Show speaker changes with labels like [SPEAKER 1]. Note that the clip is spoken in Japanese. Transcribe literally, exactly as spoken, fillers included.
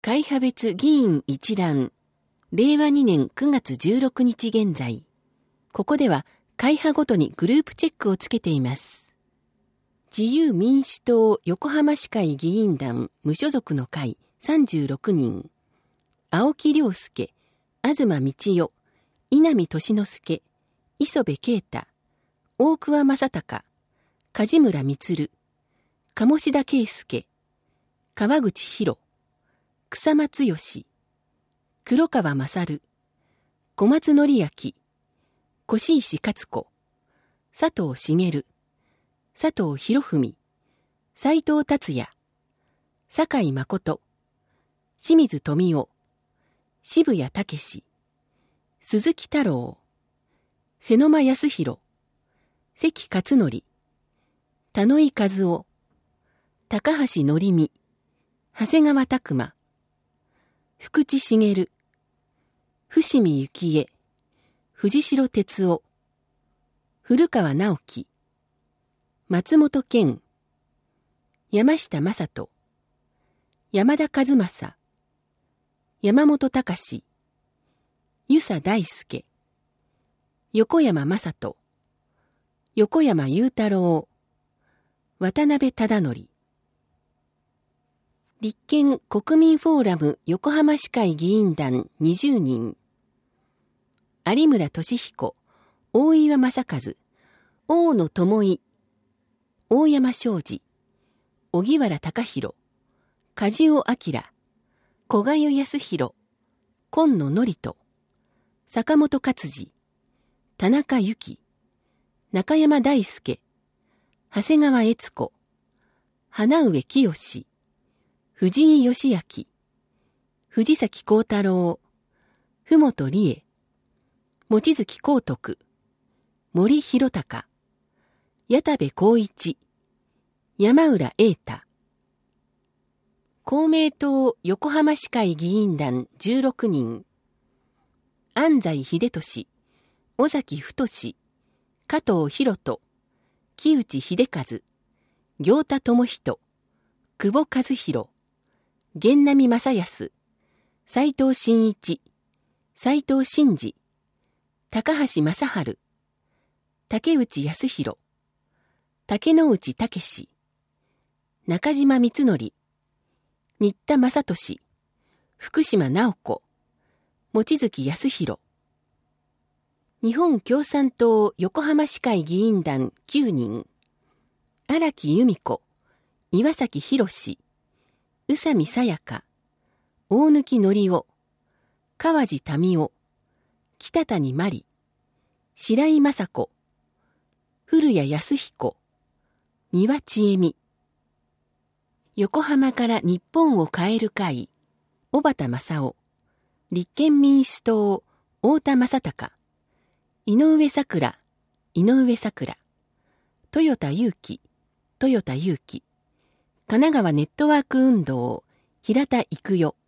[SPEAKER 1] 会派別議員一覧、れいわにねんくがつじゅうろくにち現在。ここでは会派ごとにグループチェックをつけています。自由民主党横浜市会議員団無所属の会さんじゅうろくにん。青木亮介、東道代、稲見俊之助、磯部啓太、大桑正隆、梶村充、鴨志田圭介、川口博、草間剛、黒川勝、小松則明、越石勝子、佐藤茂、佐藤博文、斉藤達也、酒井誠、清水富夫、渋谷武史、鈴木太郎、瀬野間康弘、関勝則、田野井和夫、高橋則美、長谷川拓馬、福地茂、伏見幸恵、藤代哲夫、古川直樹、松本健、山下正人、山田和正、山本隆、遊佐大輔、横山正人、横山裕太郎、渡辺忠則。立憲国民フォーラム横浜市会議員団にじゅうにん。有村俊彦、大岩正和、大野智井、大山昌司、荻原隆弘、梶尾明、小賀代康弘、今野典人、坂本勝次、田中由紀、中山大輔、長谷川悦子、花上清、藤井義明、藤崎幸太郎、ふもと理恵、望月光徳、森弘隆、矢田部光一、山浦瑛太。公明党横浜市会議員団じゅうろくにん。安西秀俊、尾崎太、加藤博人、木内秀和、行田智人、久保和弘、源波正康、斉藤真一、斉藤真二、高橋正治、竹内康弘、竹之内武史、中島光則、新田正俊、福島直子、望月康弘。日本共産党横浜市会議員団きゅうにん。荒木由美子、岩崎宏、宇佐美さやか、大貫則夫、川地民夫、北谷真理、白井雅子、古谷康彦、三輪千恵美。横浜から日本を変える会、小畑正夫、立憲民主党、太田正孝、井上咲楽、井上咲楽、豊田祐樹、豊田祐樹、神奈川ネットワーク運動、平田育代。